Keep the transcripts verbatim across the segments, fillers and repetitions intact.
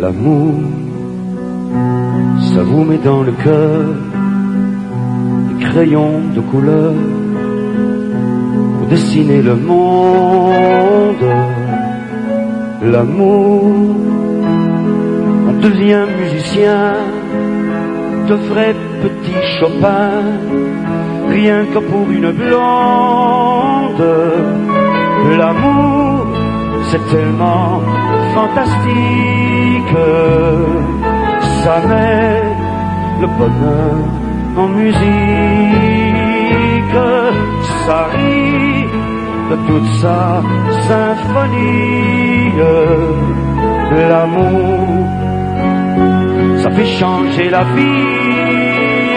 L'amour, ça vous met dans le cœur des crayons de couleur pour dessiner le monde. L'amour, on devient musicien, de vrais petits Chopin, rien que pour une blonde. L'amour, c'est tellement fantastique, ça met le bonheur en musique, ça rit de toute sa symphonie. L'amour, ça fait changer la vie.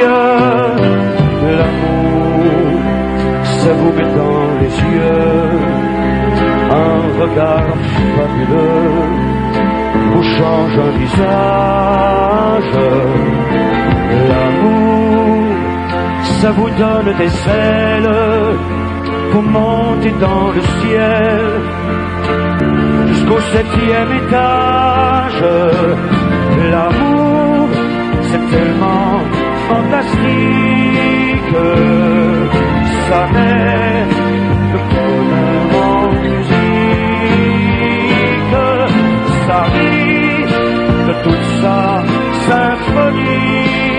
L'amour, ça vous met dans les yeux un regard fabuleux, vous change un visage. L'amour, ça vous donne des ailes, vous montez dans le ciel jusqu'au septième étage. L'amour, c'est tellement fantastique, ça met le bonheur en musique, ça rit de toute sa symphonie.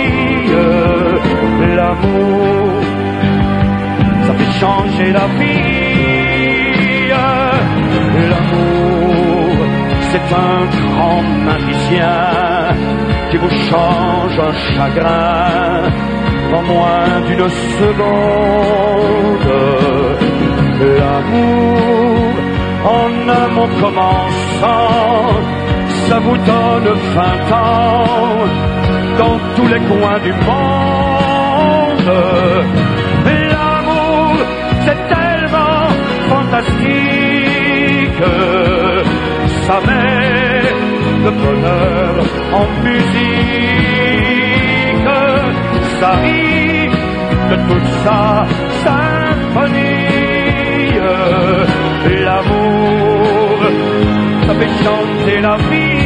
L'amour, ça fait changer la vie. L'amour, c'est un grand magicien qui vous change un chagrin en moins d'une seconde. L'amour, en un mot commençant, ça vous donne vingt ans dans tous les coins du monde. L'amour, c'est tellement fantastique, ça met le bonheur en musique, ça rit de toute sa symphonie. L'amour, ça fait chanter la vie.